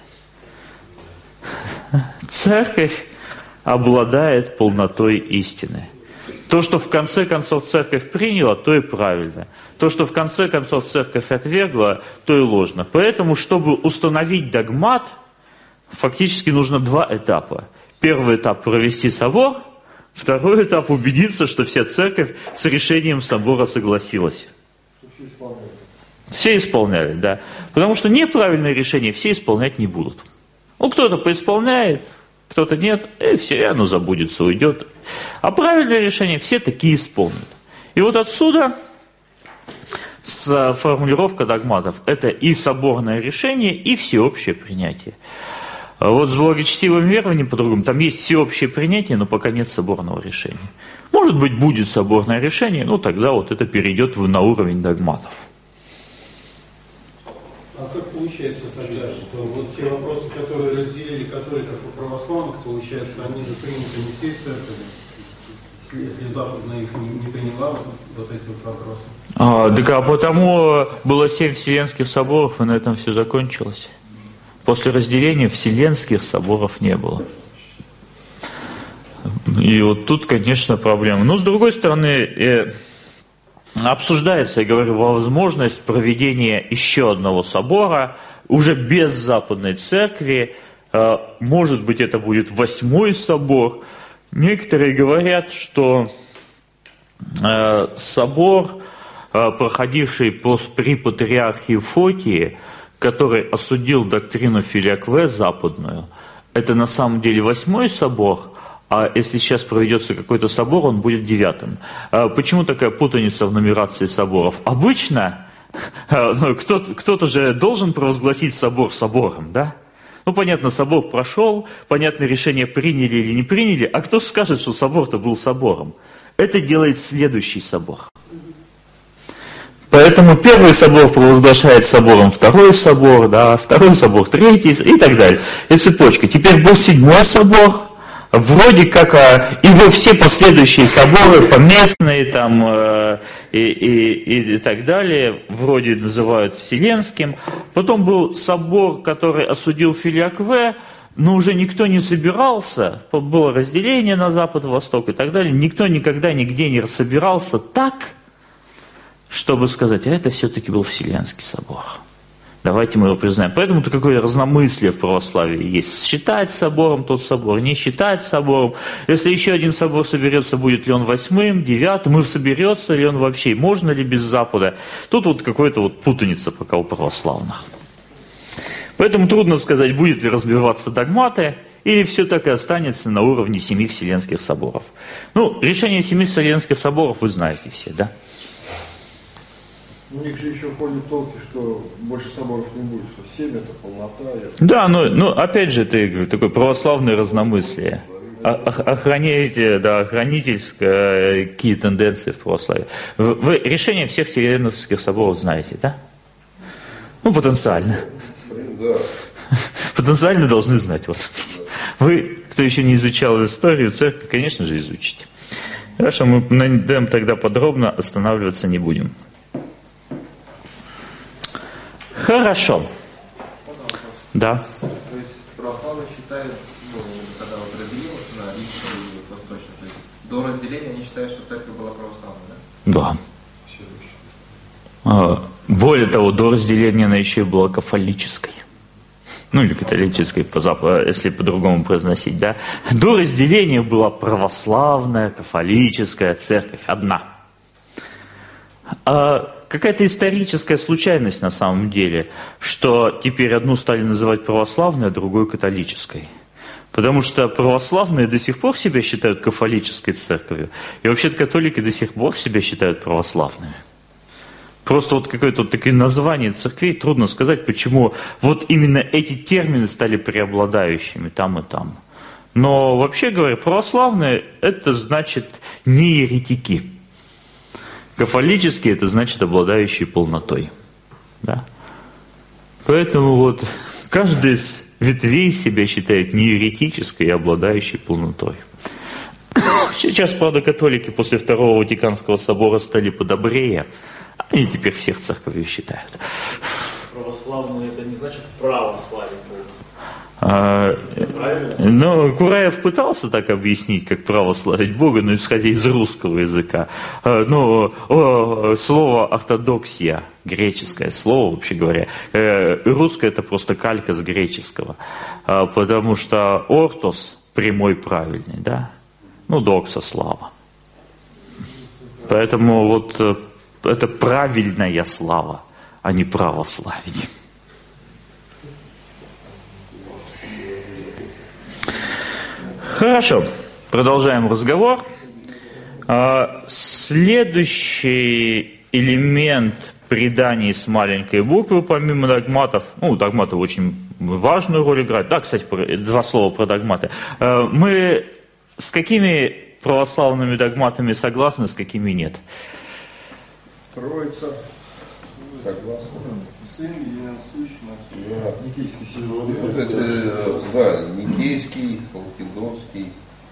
Speaker 1: Церковь обладает полнотой истины. То, что в конце концов церковь приняла, то и правильно. То, что в конце концов церковь отвергла, то и ложно. Поэтому, чтобы установить догмат, фактически нужно два этапа. Первый этап – провести собор. Второй этап – убедиться, что вся церковь с решением собора согласилась.
Speaker 4: Все исполняли.
Speaker 1: Все исполняли, да. Потому что неправильные решения все исполнять не будут. Ну, кто-то поисполняет, кто-то нет, и все, и оно забудется, уйдет. А правильные решения все такие исполнят. И вот отсюда формулировка догматов. Это и соборное решение, и всеобщее принятие. А вот с благочестивым верованием по-другому. Там есть всеобщее принятие, но пока нет соборного решения. Может быть, будет соборное решение, но тогда вот это перейдет на уровень догматов.
Speaker 8: А как получается тогда, что вот те вопросы, которые разделили католиков и православных, получается, они же приняты не всей церковью, если, если Западная их не, не приняла, вот, вот эти вот вопросы?
Speaker 1: А, так а потому было семь Вселенских соборов, и на этом все закончилось. После разделения Вселенских соборов не было. И вот тут, конечно, проблема. Но, с другой стороны, э, обсуждается, я говорю, возможность проведения еще одного собора, уже без Западной Церкви. Э, может быть, это будет восьмой собор. Некоторые говорят, что э, собор, э, проходивший при патриархии Фотии, который осудил доктрину Филиакве западную, это на самом деле восьмой собор, а если сейчас проведется какой-то собор, он будет девятым. Почему такая путаница в нумерации соборов? Обычно кто-то, кто-то же должен провозгласить собор собором, да? Ну, понятно, собор прошел, понятно, решение приняли или не приняли, а кто скажет, что собор-то был собором? Это делает следующий собор. Поэтому первый собор провозглашает собором второй собор, да, второй собор третий и так далее. И цепочка. Теперь был седьмой собор, вроде как а, его все последующие соборы, поместные там э, и, и, и так далее, вроде называют Вселенским. Потом был собор, который осудил Филиакве, но уже никто не собирался, было разделение на Запад, Восток и так далее, никто никогда нигде не собирался так, чтобы сказать, а это все-таки был Вселенский собор. Давайте мы его признаем. Поэтому-то какое разномыслие в православии есть. Считать собором тот собор, не считать собором. Если еще один собор соберется, будет ли он восьмым, девятым, и соберется ли он вообще, можно ли без Запада. Тут вот какая-то вот путаница пока у православных. Поэтому трудно сказать, будет ли разбиваться догматы, или все так и останется на уровне семи Вселенских соборов. Ну, решение семи Вселенских соборов вы знаете все, да?
Speaker 4: У них же еще ходят толки, что больше соборов не будет, что семь это полнота. Это...
Speaker 1: Да, но, но опять же, ты такое православное разномыслие. Охраняете, да, охранительские какие тенденции в православии. Вы, вы решение всех Вселенских соборов знаете, да? Ну, потенциально.
Speaker 4: Да.
Speaker 1: Потенциально должны знать. Вот. Вы, кто еще не изучал историю церкви, конечно же, изучите. Хорошо, мы на этом тогда подробно останавливаться не будем. Хорошо. Да.
Speaker 2: То есть православные считают, ну, когда вот разделилось на Римскую и Восточную, то есть до разделения они считают, что церковь была православной, да?
Speaker 1: Да. Более того, до разделения она еще и была кафолической. Ну или католической, если по-другому произносить, да. До разделения была православная, кафолическая церковь одна. А какая-то историческая случайность на самом деле, что теперь одну стали называть православной, а другую католической. Потому что православные до сих пор себя считают кафолической церковью, и вообще-то католики до сих пор себя считают православными. Просто вот какое-то вот такое название церквей, трудно сказать, почему вот именно эти термины стали преобладающими там и там. Но вообще говоря, православные это значит не еретики. Кафолические это значит обладающие полнотой. Да? Поэтому вот каждый из ветвей себя считает нееретической и обладающей полнотой. Сейчас, правда, католики после Второго Ватиканского собора стали подобрее. Они теперь всех церковью считают.
Speaker 6: Православные это не значит православие Бога.
Speaker 1: А, ну, Кураев пытался так объяснить, как право славить Бога, но исходя из русского языка. А, ну, о, слово ортодоксия, греческое слово, вообще говоря, э, русское это просто калька с греческого, а, потому что ортос прямой правильный, да, ну, докса слава. Поэтому вот э, это правильная слава, а не православие. Хорошо, продолжаем разговор. Следующий элемент преданий с маленькой буквы, помимо догматов, ну, догматы очень важную роль играют. Да, кстати, два слова про догматы. Мы с какими православными догматами согласны, с какими нет?
Speaker 4: Троица. Согласна.
Speaker 5: Сын, единосущность,
Speaker 4: Да.
Speaker 5: Никейский символ.
Speaker 4: Вот эти, да, Никейский, Халкидонский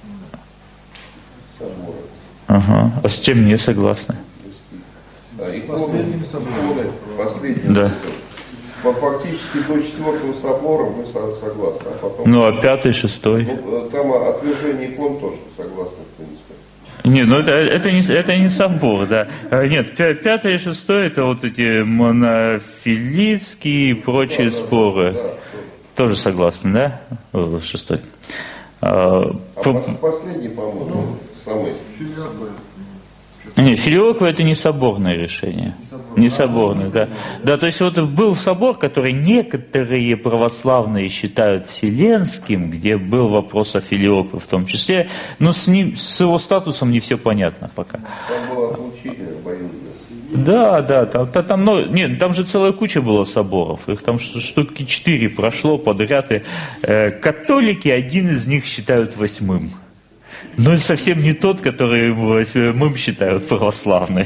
Speaker 4: соборы.
Speaker 1: Ага. А с чем не согласны?
Speaker 4: Да, и
Speaker 5: Последним собором.
Speaker 4: Последним.
Speaker 1: Да.
Speaker 4: Фактически до четвертого собора мы согласны. А потом,
Speaker 1: Ну, а пятый, шестой?
Speaker 4: ну, там отвержение икон тоже согласны, в принципе.
Speaker 1: Не, ну это, это, не, это не собор, да. Нет, пятый и шестой это вот эти монофилитские и прочие да, споры. Да, да, тоже согласны, да? О, шестой. А,
Speaker 4: а по... последний, по-моему, ну, самый.
Speaker 1: Не, филиоквия это не соборное решение. Не соборное, да. Да, то есть вот был собор, который некоторые православные считают вселенским, где был вопрос о филиоквии в том числе, но с ним, с его статусом не все понятно пока.
Speaker 4: Там было отлучение, боюсь.
Speaker 1: Да, да, там, там, ну, нет, там же целая куча было соборов, их там штуки четыре прошло подряд, и э, католики один из них считают восьмым. Но совсем не тот, который мы считают православный.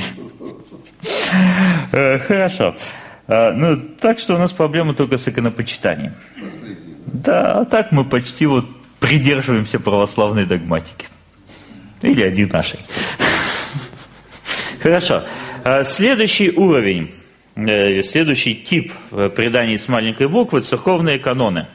Speaker 1: Хорошо. Ну, так что у нас проблема только с иконопочитанием. Да, а так мы почти вот придерживаемся православной догматики. Или один нашей. Хорошо. Следующий уровень, следующий тип преданий с маленькой буквы – церковные каноны.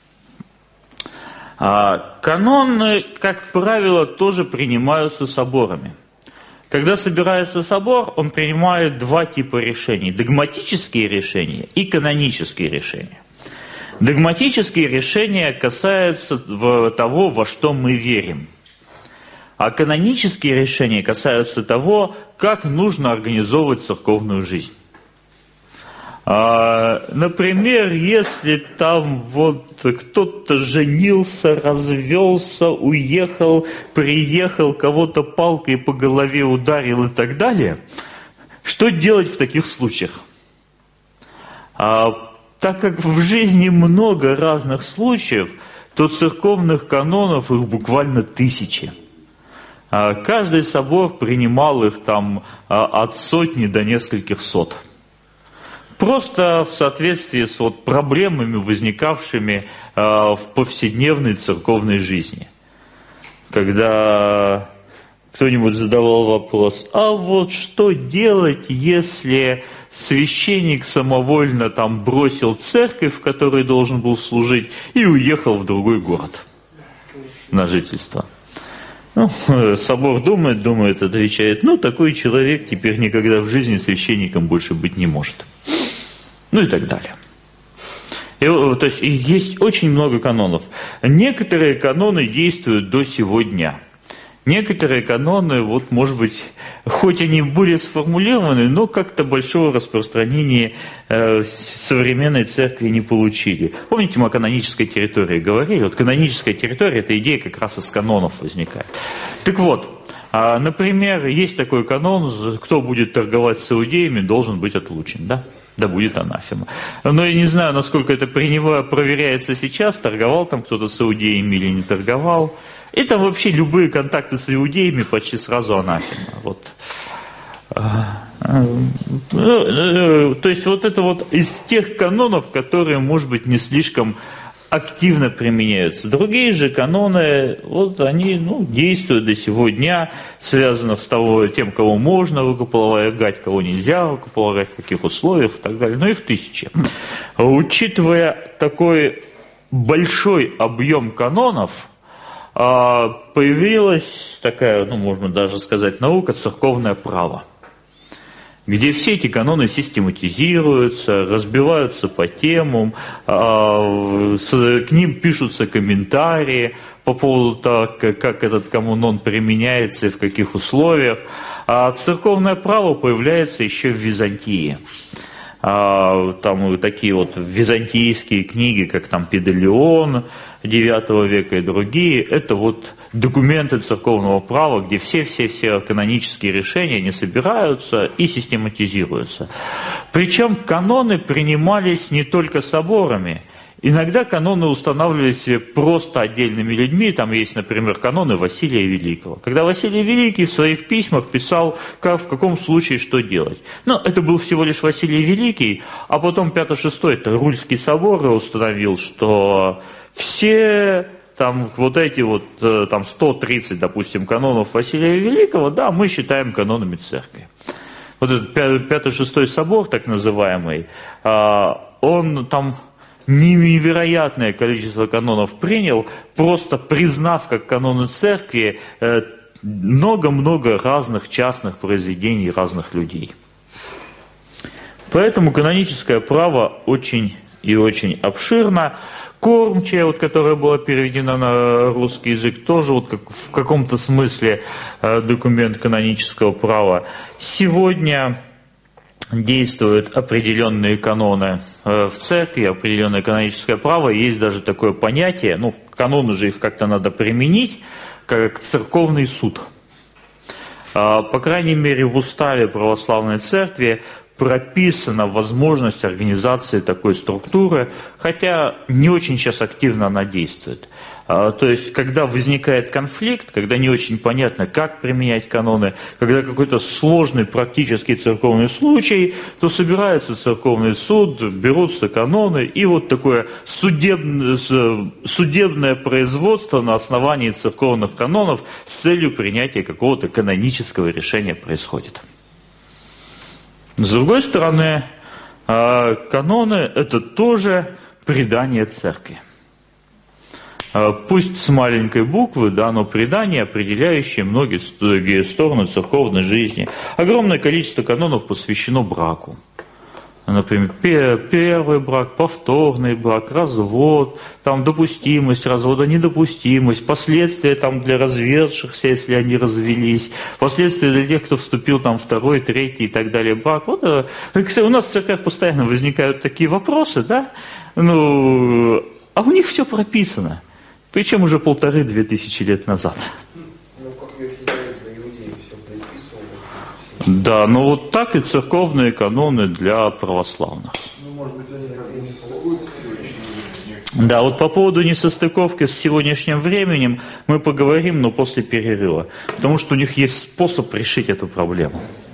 Speaker 1: Каноны, как правило, тоже принимаются соборами. Когда собирается собор, он принимает два типа решений. Догматические решения и канонические решения. Догматические решения касаются того, во что мы верим. А канонические решения касаются того, как нужно организовывать церковную жизнь. Например, если там вот кто-то женился, развелся, уехал, приехал, кого-то палкой по голове ударил и так далее, что делать в таких случаях? А, так как в жизни много разных случаев, то церковных канонов их буквально тысячи. А, каждый собор принимал их там от сотни до нескольких сот. Просто в соответствии с вот проблемами, возникавшими э, в повседневной церковной жизни. Когда кто-нибудь задавал вопрос, а вот что делать, если священник самовольно там бросил церковь, в которой должен был служить, и уехал в другой город на жительство? Ну, собор думает, думает, отвечает, ну, такой человек теперь никогда в жизни священником больше быть не может. Ну и так далее. И, то есть есть очень много канонов. Некоторые каноны действуют до сего дня. Некоторые каноны, вот, может быть, хоть они более сформулированы, но как-то большого распространения э, современной церкви не получили. Помните, мы о канонической территории говорили? Вот каноническая территория, эта идея как раз из канонов возникает. Так вот, э, например, есть такой канон, кто будет торговать с иудеями, должен быть отлучен, да? Да будет анафема. Но я не знаю, насколько это проверяется сейчас, торговал там кто-то с иудеями или не торговал. И там вообще любые контакты с иудеями почти сразу анафема. Вот. То есть вот это вот из тех канонов, которые, может быть, не слишком активно применяются. Другие же каноны, вот они ну, действуют до сего дня, связанных с того, тем, кого можно рукополагать, кого нельзя рукополагать, в каких условиях и так далее. Но их тысячи. Учитывая такой большой объем канонов, появилась такая, ну, можно даже сказать, наука церковное право, где все эти каноны систематизируются, разбиваются по темам, к ним пишутся комментарии по поводу того, как этот канон применяется и в каких условиях. А церковное право появляется еще в Византии. Там такие вот византийские книги, как там Педалион девятого века и другие, это вот документы церковного права, где все-все-все канонические решения не собираются и систематизируются. Причем каноны принимались не только соборами. Иногда каноны устанавливались просто отдельными людьми. Там есть, например, каноны Василия Великого. Когда Василий Великий в своих письмах писал, как, в каком случае что делать. Но это был всего лишь Василий Великий, а потом пятый-шестой, это Рульский собор установил, что все там вот эти вот там сто тридцать, допустим, канонов Василия Великого, да, мы считаем канонами церкви. Вот этот пятый-шестой собор, так называемый, он там невероятное количество канонов принял, просто признав как каноны церкви много-много разных частных произведений разных людей. Поэтому каноническое право очень и очень обширно. Кормчая, вот, которая была переведена на русский язык, тоже вот как, в каком-то смысле документ канонического права. Сегодня действуют определенные каноны в церкви, определенное каноническое право. Есть даже такое понятие, ну, каноны же их как-то надо применить, как церковный суд. По крайней мере, в уставе православной церкви прописана возможность организации такой структуры, хотя не очень сейчас активно она действует. То есть, когда возникает конфликт, когда не очень понятно, как применять каноны, когда какой-то сложный практический церковный случай, то собирается церковный суд, берутся каноны, и вот такое судебное, судебное производство на основании церковных канонов с целью принятия какого-то канонического решения происходит. С другой стороны, каноны – это тоже предание церкви. Пусть с маленькой буквы, да, но предание, определяющее многие стороны церковной жизни. Огромное количество канонов посвящено браку. Например, первый брак, повторный брак, развод, там допустимость развода, недопустимость, последствия там для разведшихся, если они развелись, последствия для тех, кто вступил там второй, третий и так далее брак. Вот, у нас в церквях постоянно возникают такие вопросы, да, ну, а у них все прописано, причем уже полторы-две тысячи лет назад. Да, но вот так и церковные каноны для православных.
Speaker 5: Ну, может быть, они как-то не состыкуются с сегодняшним.
Speaker 1: Да, вот по поводу несостыковки с сегодняшним временем мы поговорим, но после перерыва. Потому что у них есть способ решить эту проблему.